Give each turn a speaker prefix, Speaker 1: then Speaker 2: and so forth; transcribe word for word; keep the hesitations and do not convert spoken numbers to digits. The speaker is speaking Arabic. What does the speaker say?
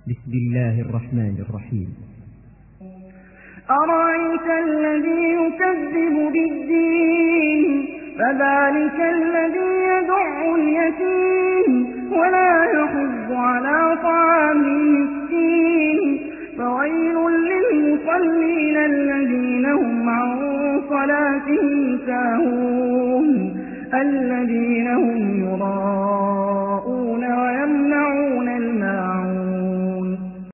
Speaker 1: بسم الله الرحمن الرحيم.
Speaker 2: أرأيت الذي يكذب بالدين فذلك الذي يدع اليتيم ولا يحض على طعام المسكين فويل للمصلين الذين هم عن صلاتهم ساهون الذين هم يراءون